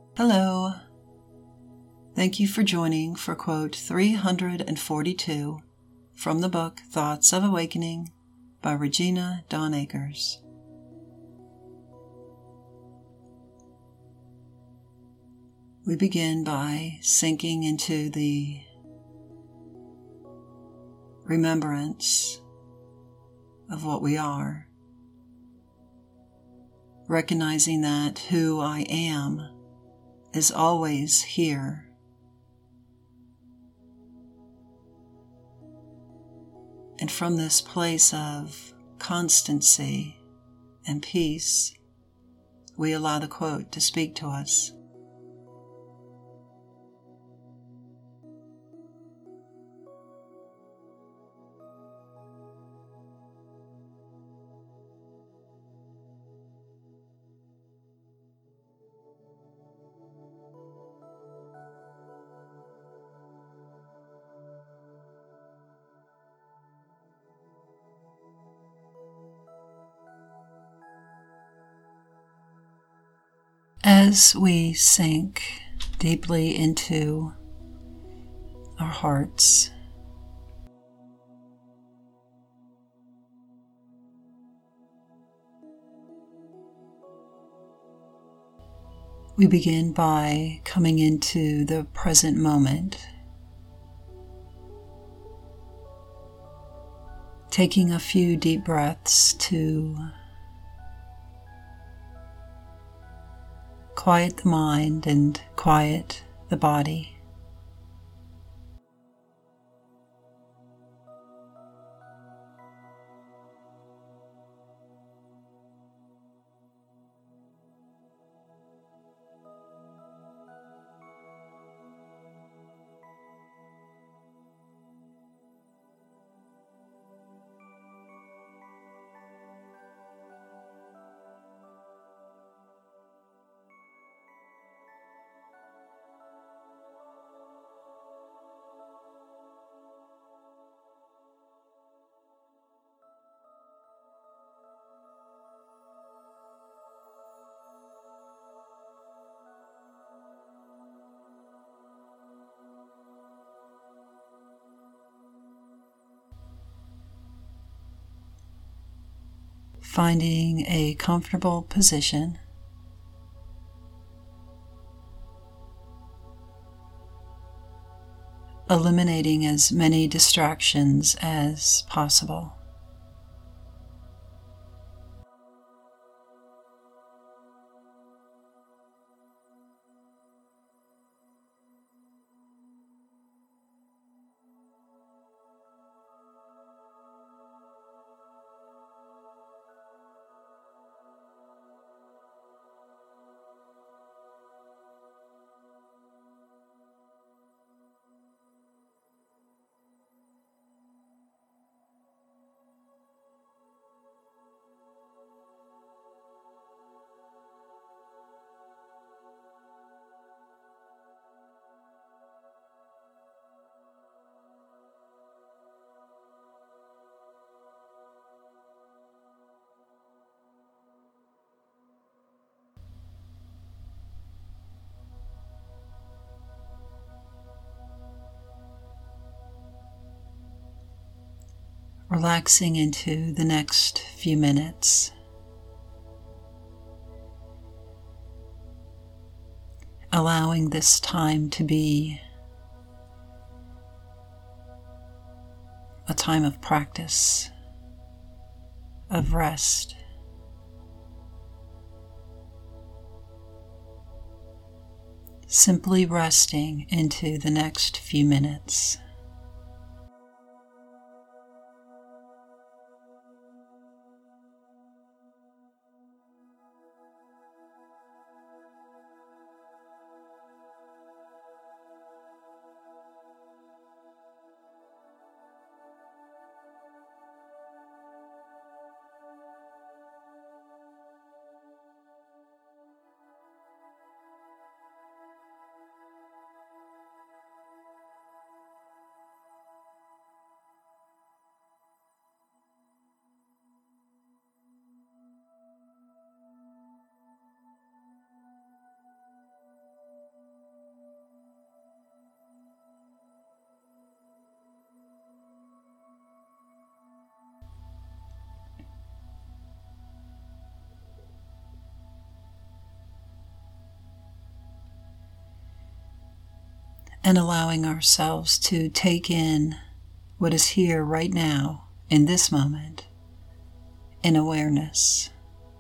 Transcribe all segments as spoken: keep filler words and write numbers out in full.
Hello. Thank you for joining for quote three hundred forty-two from the book Thoughts of Awakening by Regina Dawn Akers. We begin by sinking into the remembrance of what we are, recognizing that who I am is always here. And from this place of constancy and peace, we allow the quote to speak to us. As we sink deeply into our hearts, we begin by coming into the present moment, taking a few deep breaths to quiet the mind and quiet the body. Finding a comfortable position, eliminating as many distractions as possible. Relaxing into the next few minutes. Allowing this time to be a time of practice, of rest. Simply resting into the next few minutes. and allowing ourselves to take in what is here right now, in this moment, in awareness.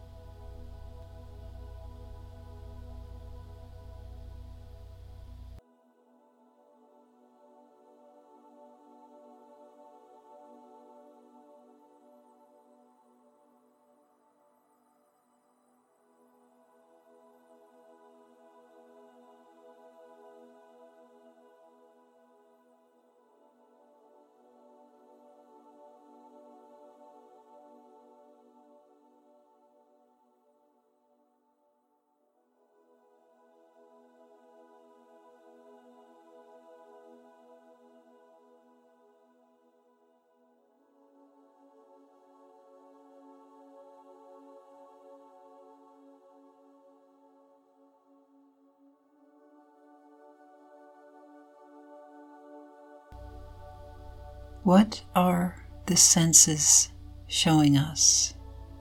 What are the senses showing us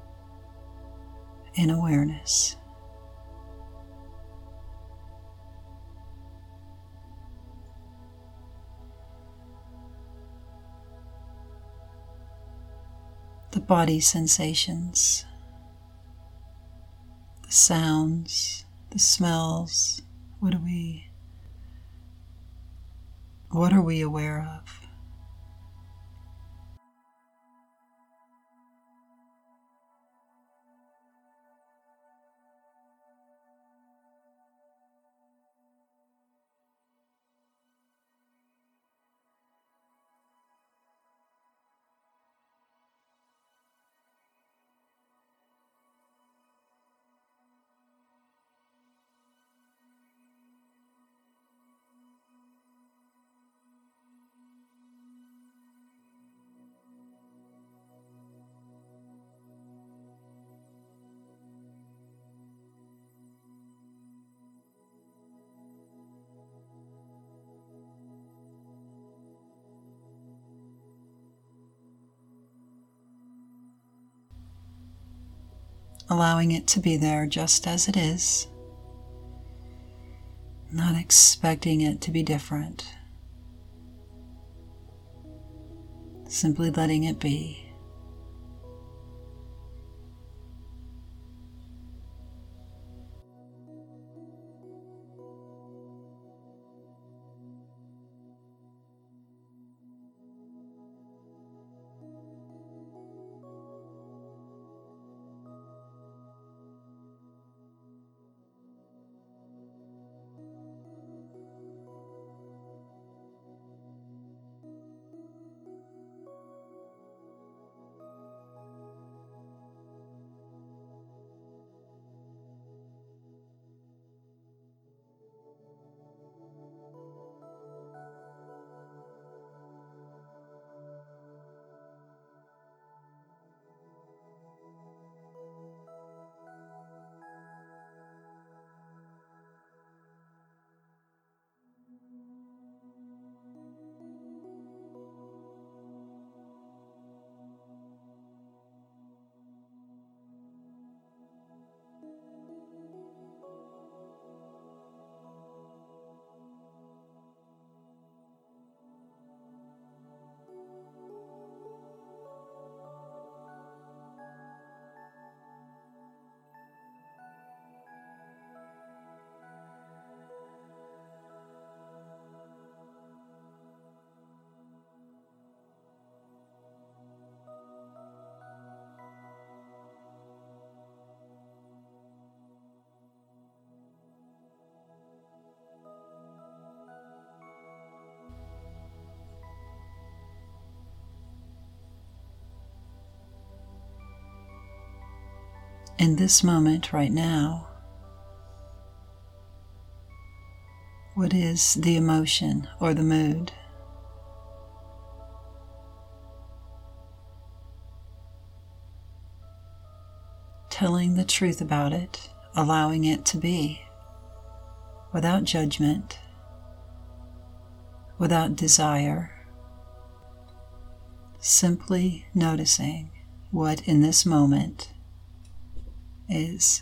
in awareness? The body sensations, the sounds, the smells. What are we, what are we aware of? Allowing it to be there just as it is, not expecting it to be different, simply letting it be. In this moment right now, what is the emotion or the mood? Telling the truth about it, allowing it to be, without judgment, without desire, simply noticing what in this moment is.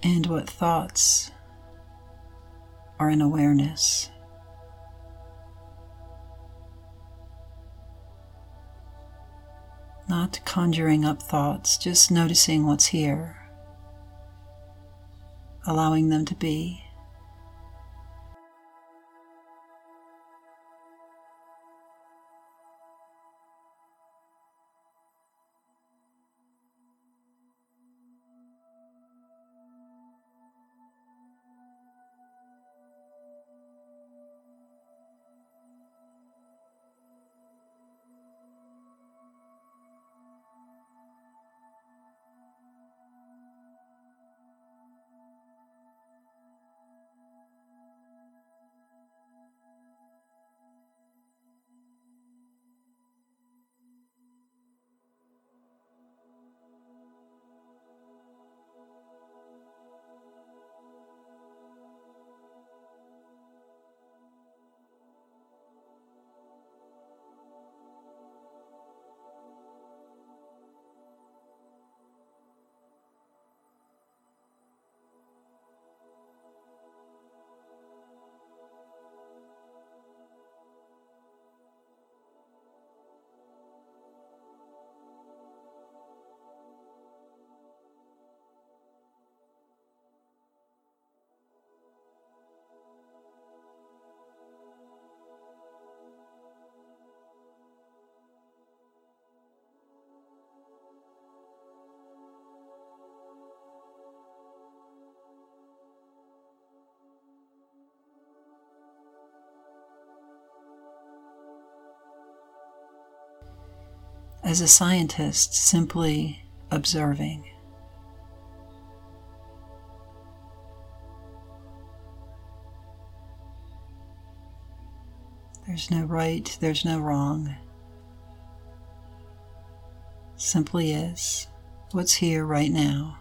and what thoughts are in awareness. Not conjuring up thoughts, just noticing what's here, allowing them to be. As a scientist, simply observing. There's no right, there's no wrong. Simply is what's here right now.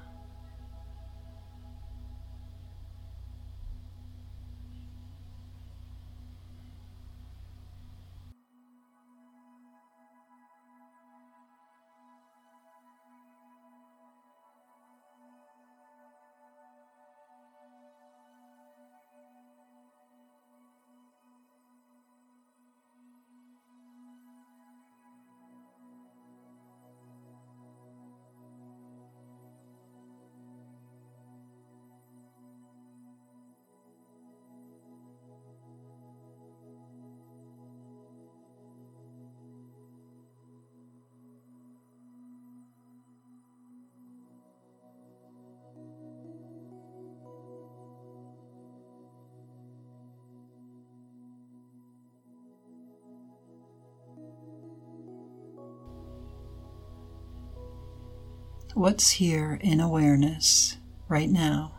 What's here in awareness right now?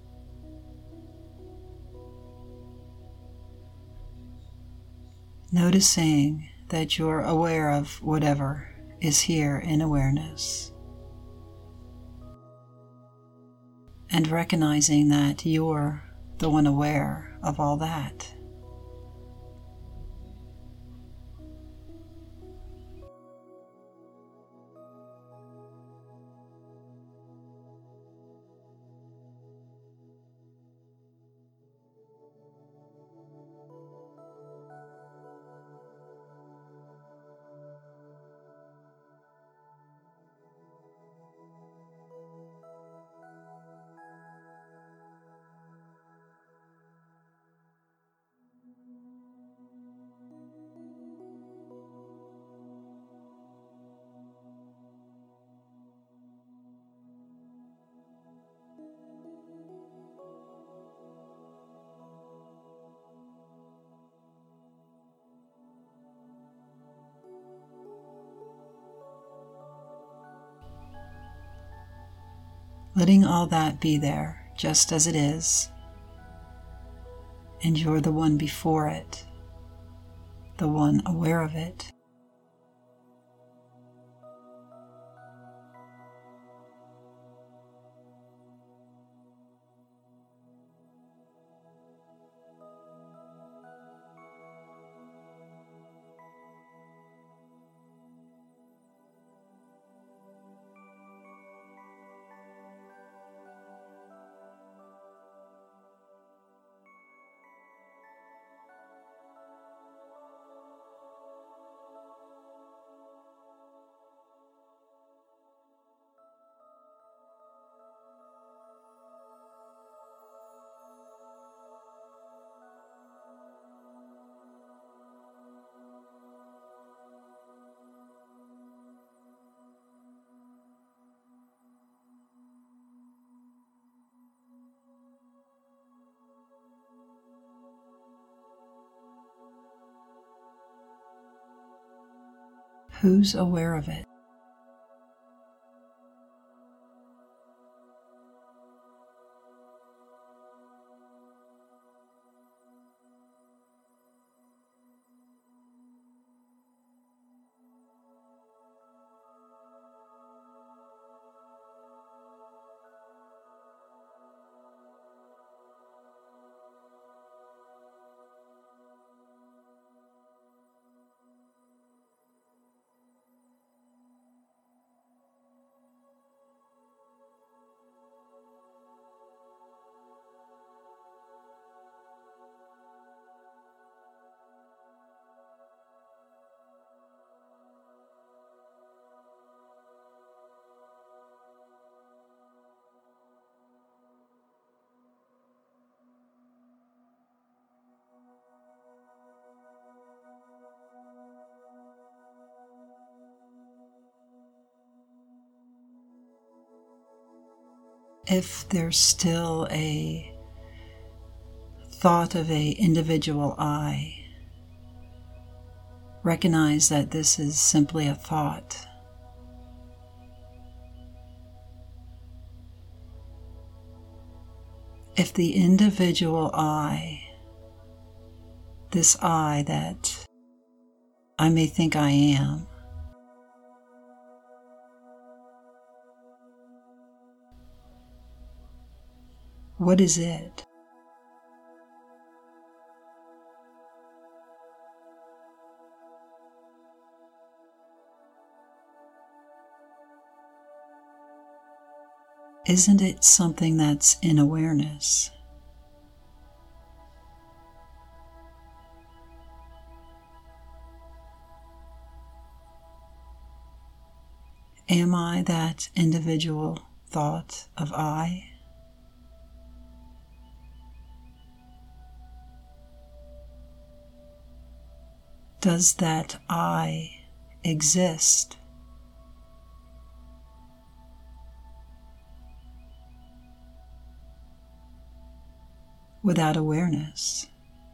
Noticing that you're aware of whatever is here in awareness. And recognizing that you're the one aware of all that. Letting all that be there, just as it is, and you're the one before it, the one aware of it. Who's aware of it? If there's still a thought of a individual I, recognize that this is simply a thought. If the individual I, this I that I may think I am, what is it? Isn't it something that's in awareness? Am I that individual thought of I? Does that I exist? Without awareness?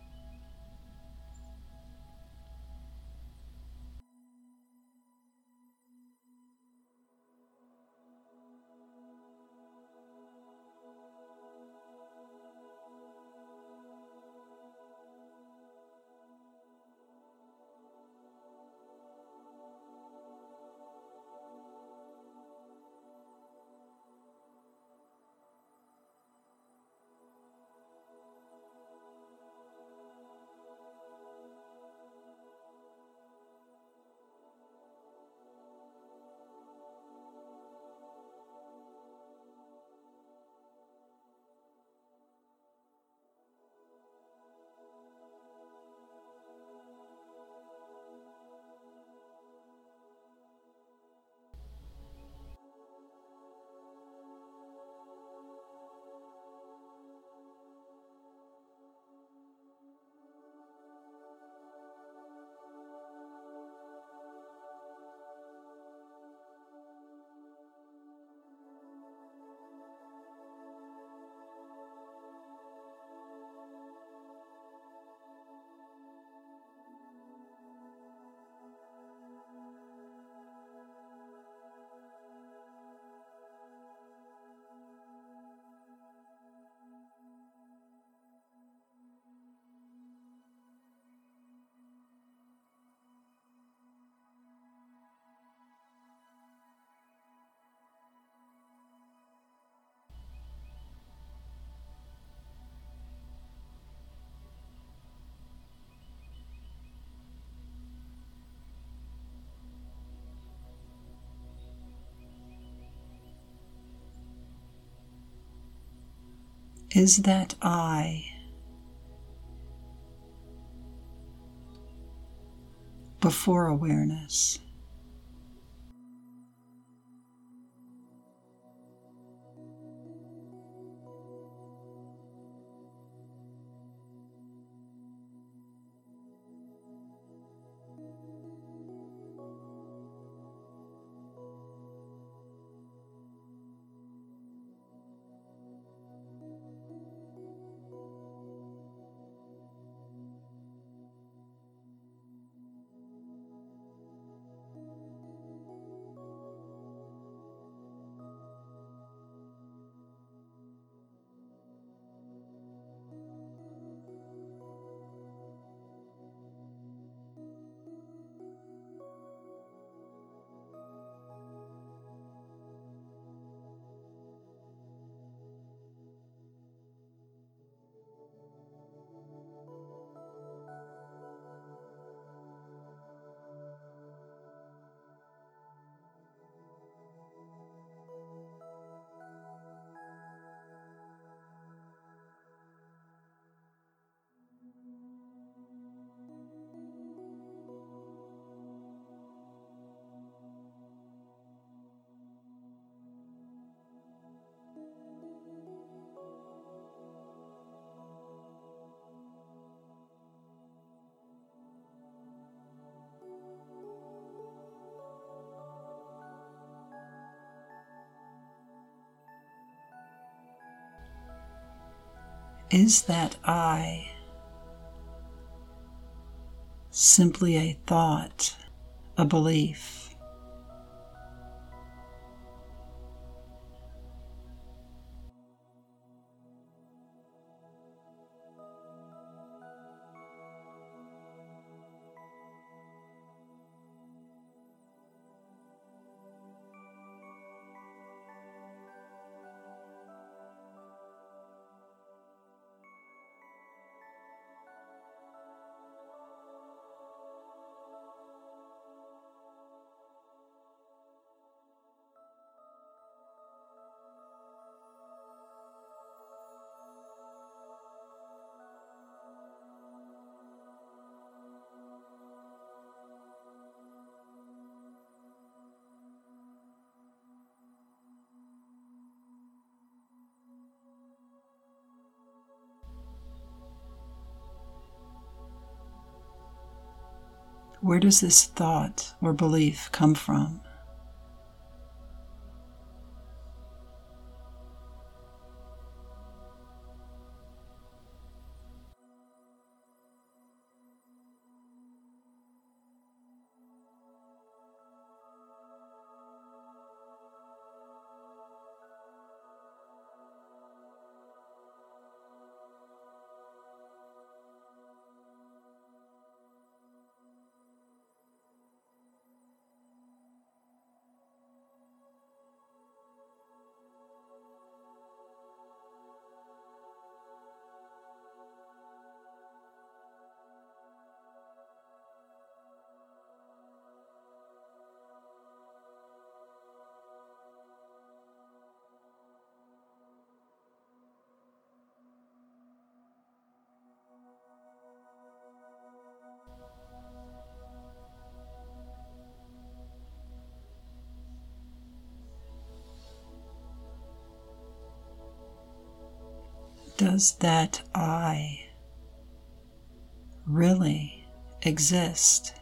Is that I before awareness? Is that I simply a thought, a belief? Where does this thought or belief come from? Does that I really exist?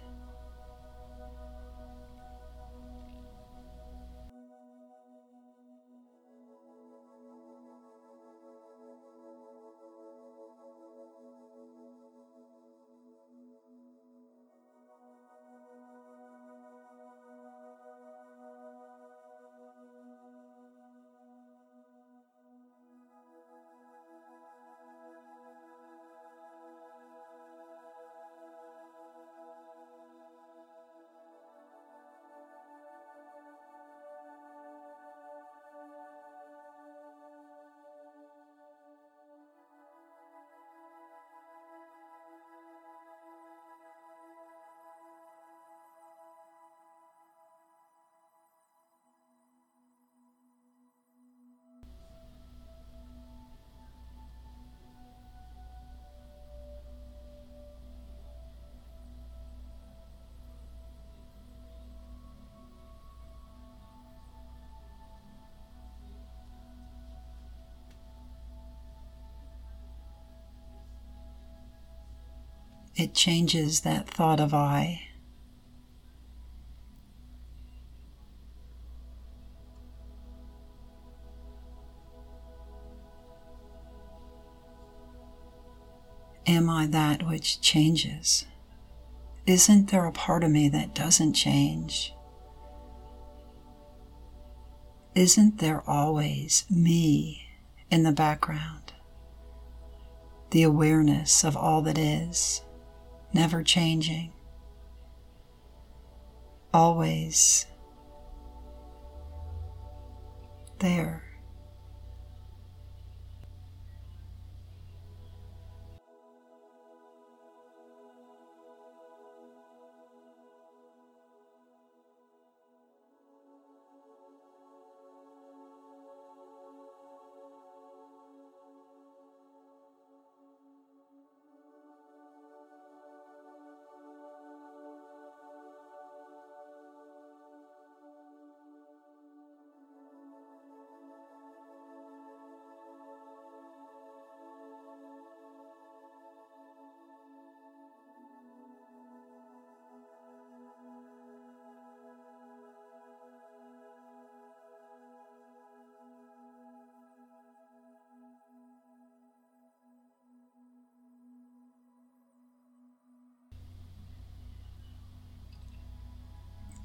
It changes that thought of I. Am I that which changes? Isn't there a part of me that doesn't change? Isn't there always me in the background? The awareness of all that is, never changing, always there.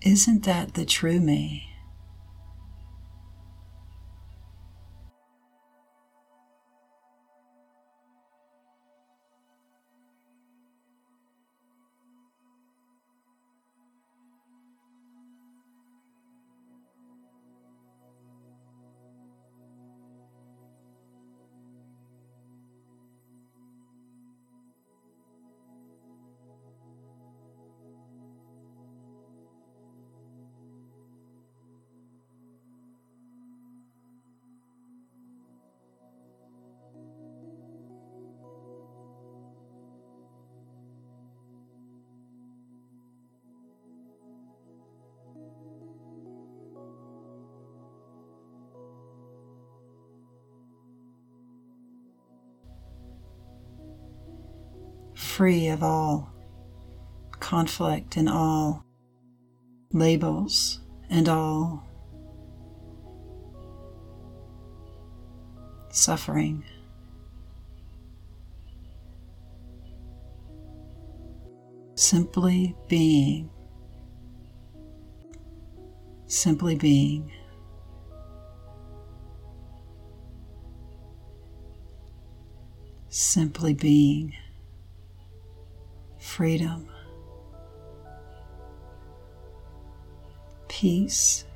Isn't that the true me? Free of all conflict and all labels and all suffering. Simply being, simply being. Simply being. Freedom, peace,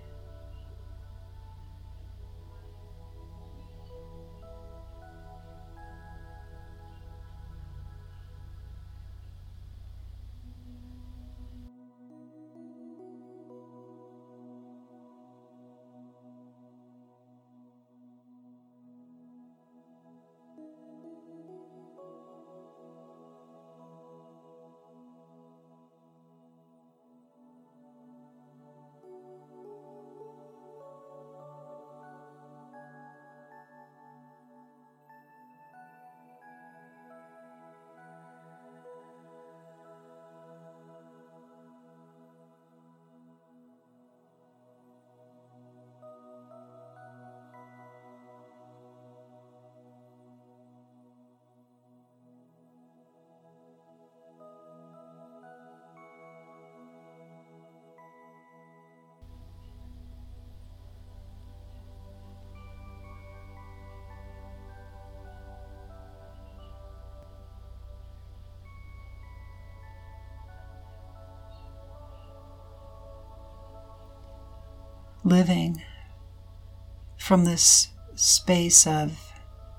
living from this space of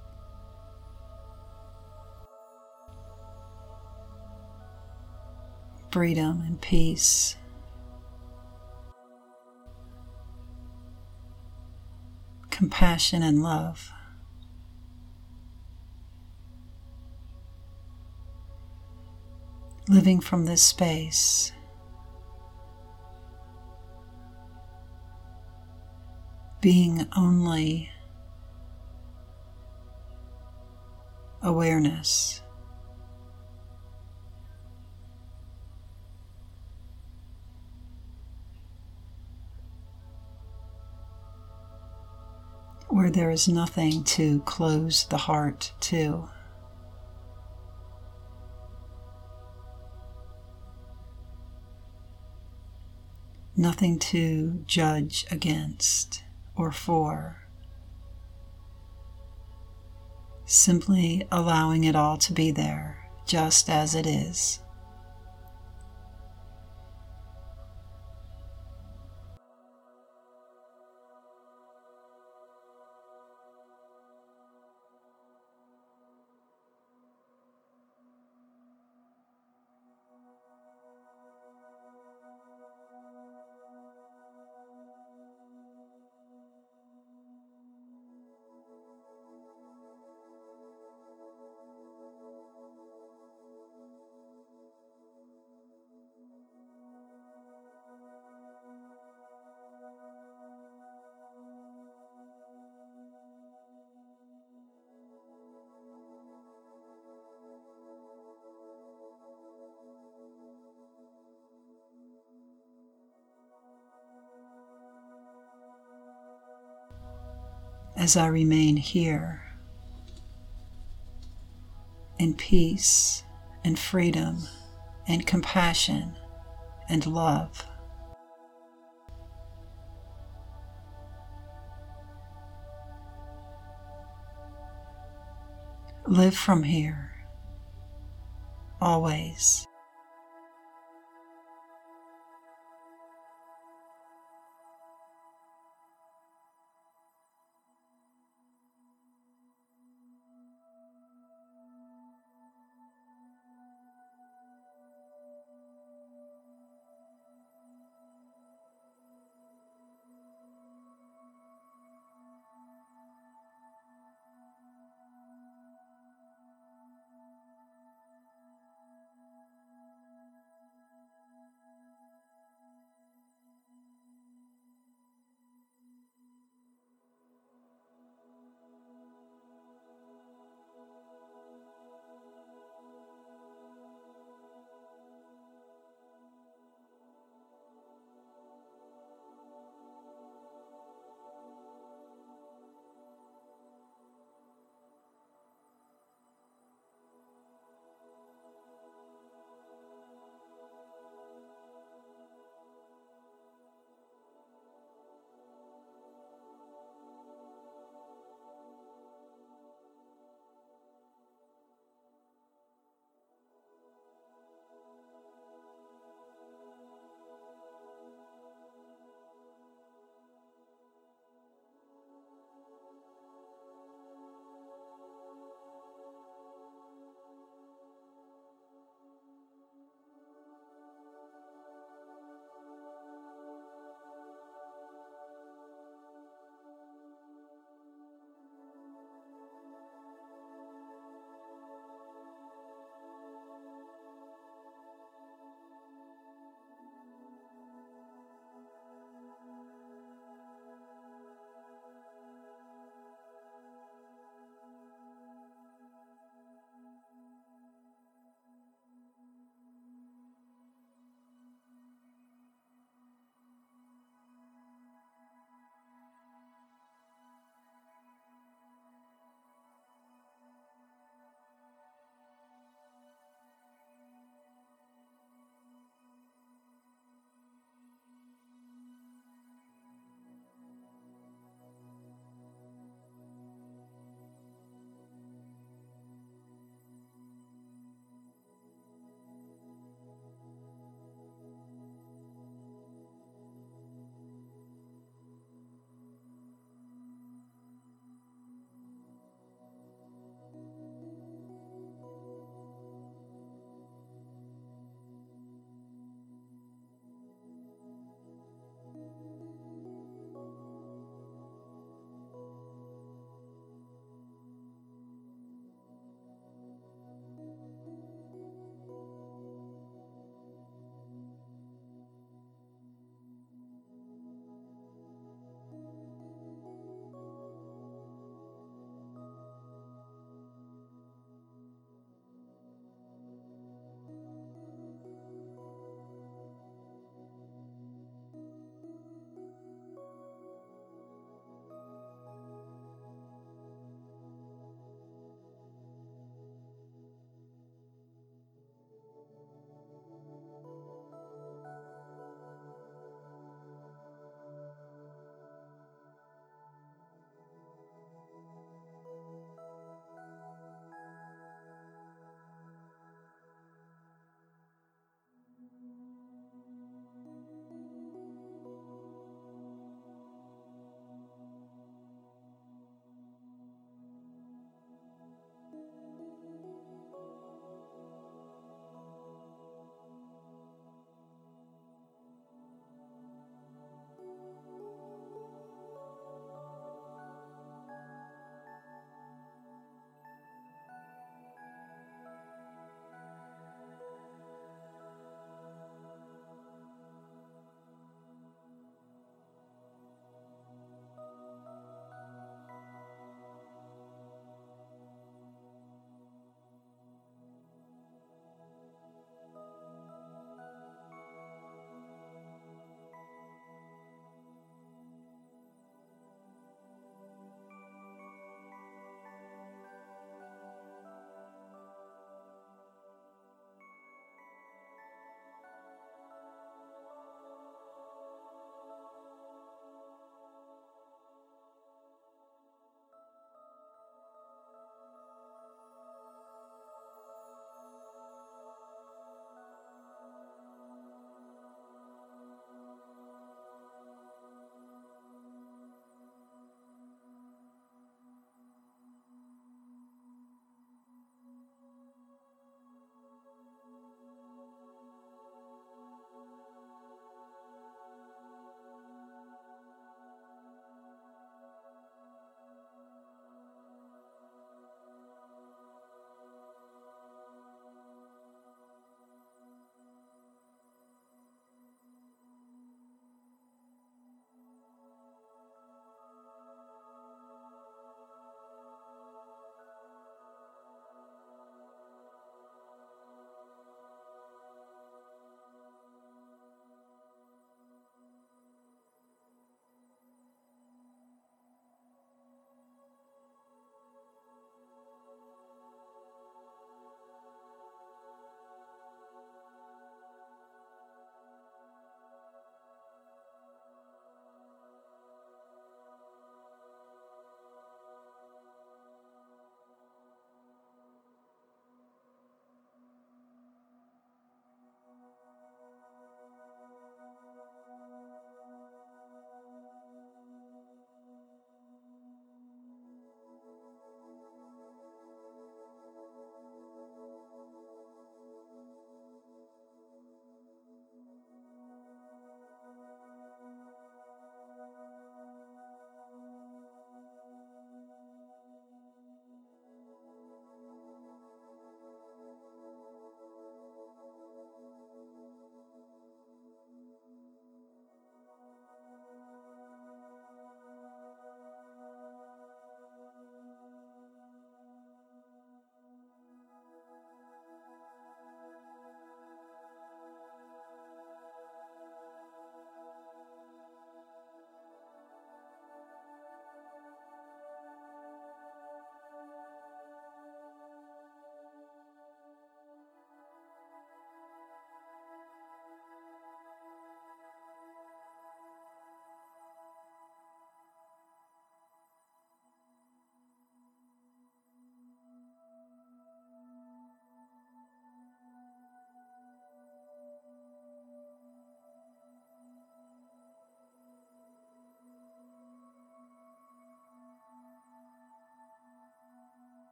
freedom and peace. Compassion and love. Living from this space, being only awareness. Where there is nothing to close the heart to. Nothing to judge against or for. Simply allowing it all to be there, just as it is. As I remain here in peace and freedom and compassion and love. Live from here, always.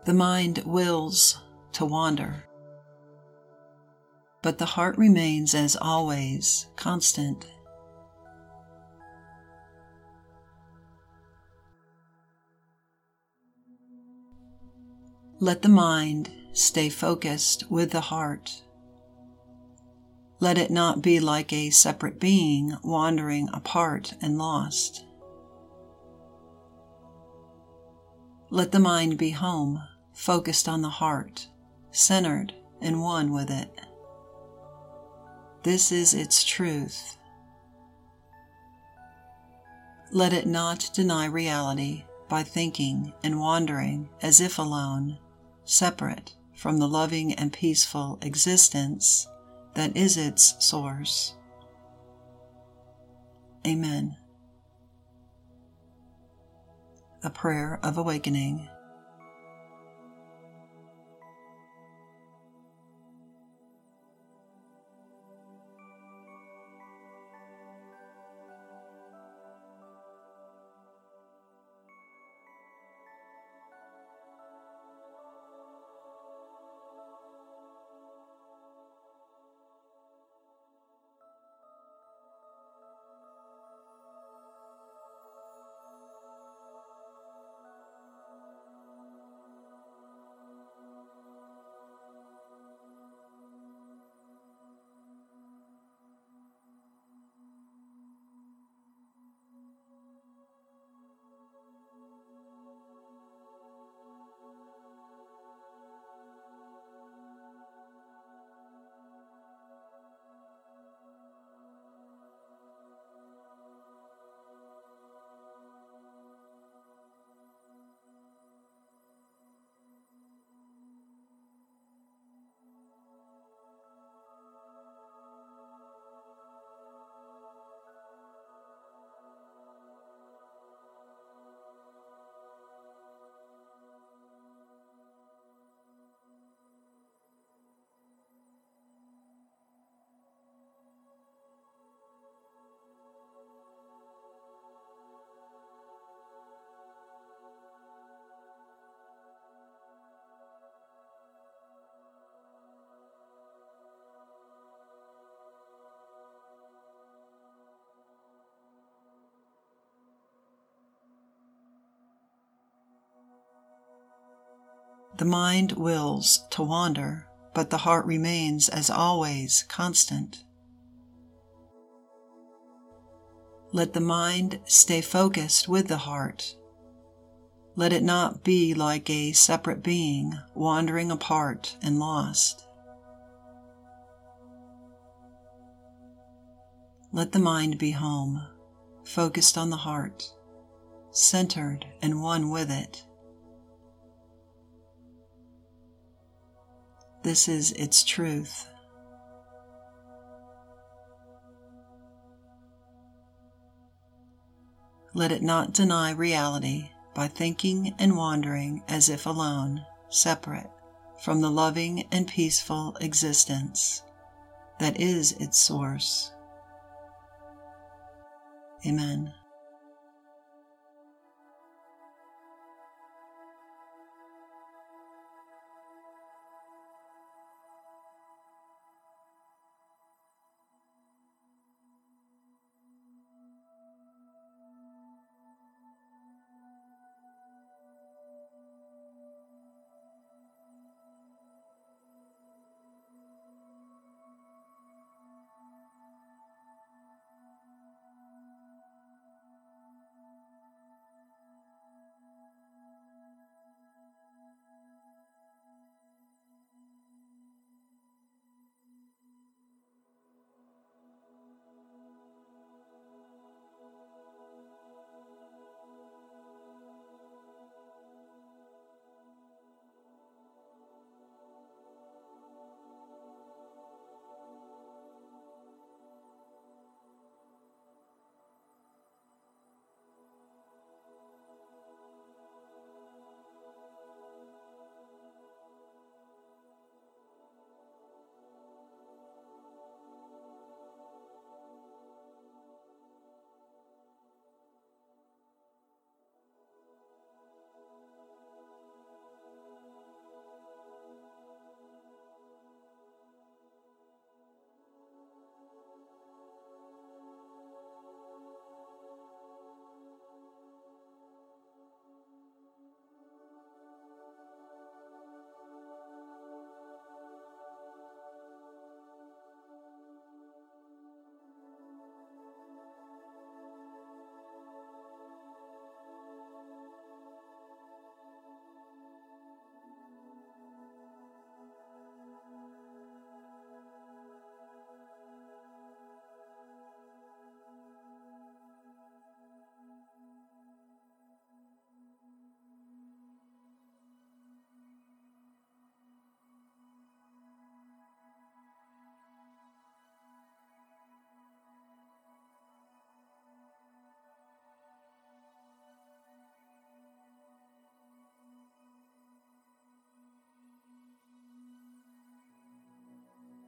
The mind wills to wander, but the heart remains as always constant. Let the mind stay focused with the heart. Let it not be like a separate being wandering apart and lost. Let the mind be home, focused on the heart, centered and one with it. This is its truth. Let it not deny reality by thinking and wandering as if alone, separate from the loving and peaceful existence that is its source. Amen. A Prayer of Awakening. The mind wills to wander, but the heart remains as always constant. Let the mind stay focused with the heart. Let it not be like a separate being wandering apart and lost. Let the mind be home, focused on the heart, centered and one with it. This is its truth. Let it not deny reality by thinking and wandering as if alone, separate from the loving and peaceful existence that is its source. Amen.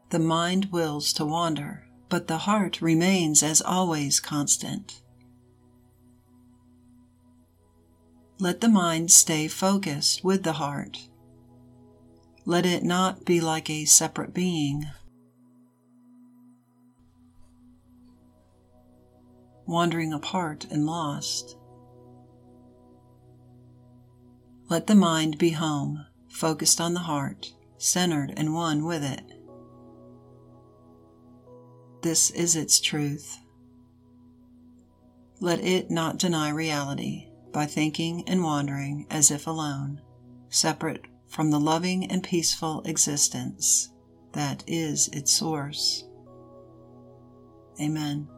The mind wills to wander, but the heart remains as always constant. Let the mind stay focused with the heart. Let it not be like a separate being, wandering apart and lost. Let the mind be home, focused on the heart, centered and one with it. This is its truth. Let it not deny reality by thinking and wandering as if alone, separate from the loving and peaceful existence that is its source. Amen.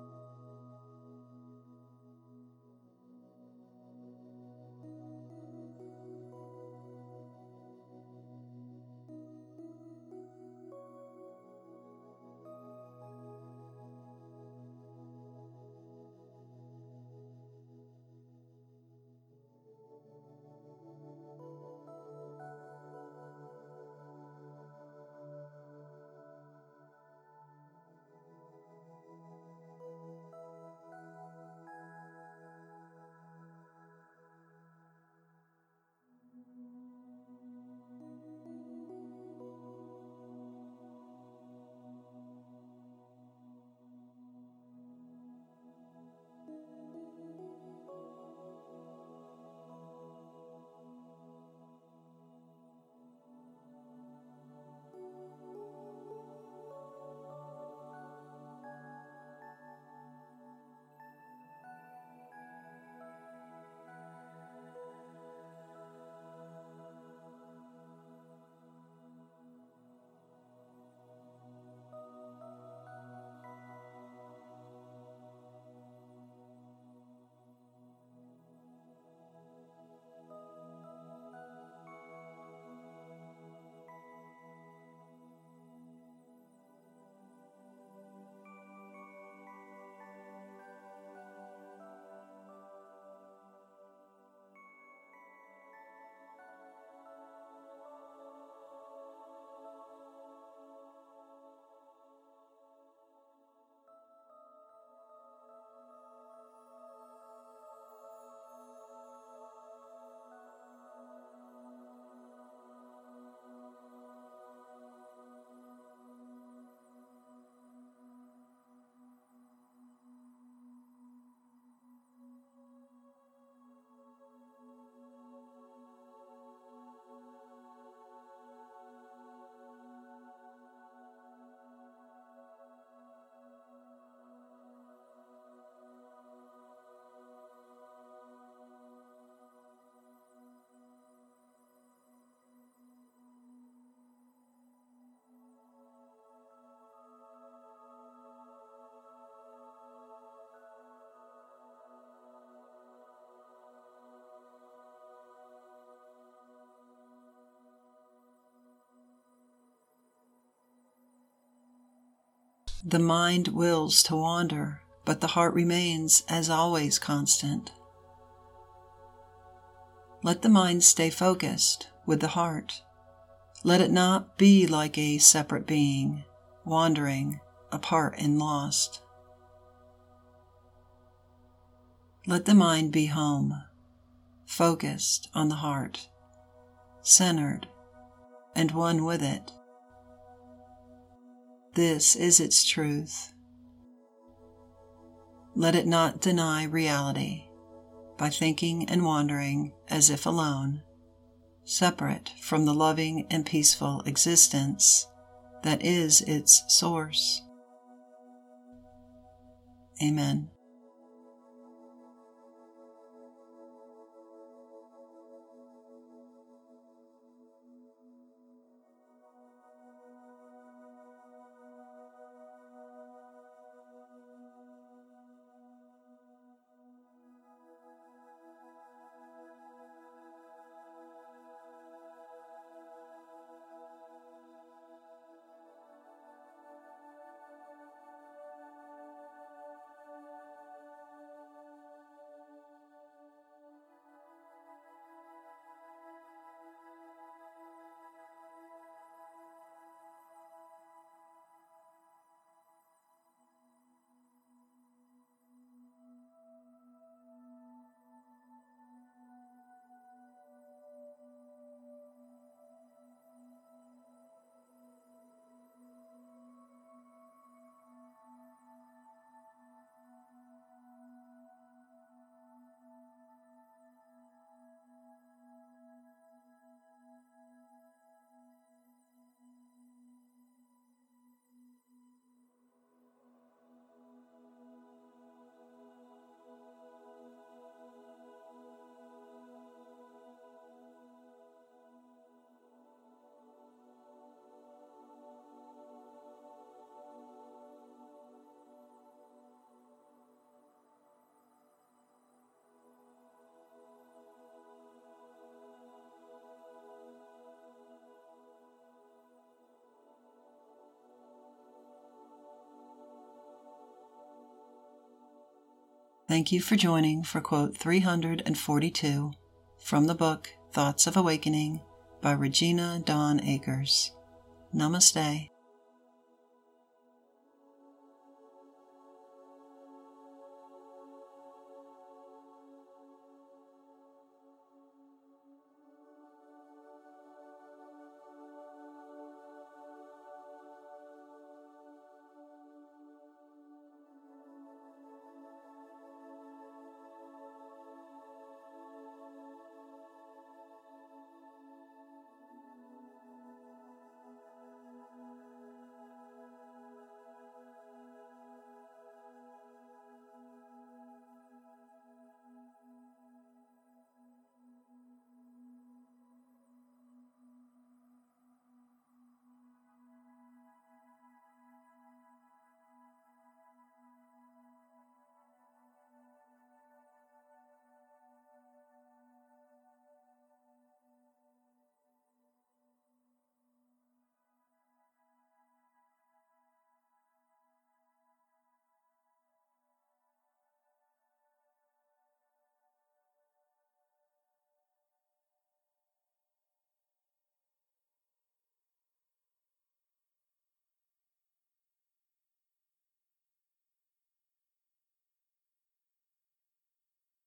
The mind wills to wander, but the heart remains as always constant. Let the mind stay focused with the heart. Let it not be like a separate being, wandering apart and lost. Let the mind be home, focused on the heart, centered and one with it. This is its truth. Let it not deny reality by thinking and wandering as if alone, separate from the loving and peaceful existence that is its source. Amen. Thank you for joining for quote three hundred forty-two from the book Thoughts of Awakening by Regina Dawn Akers. Namaste.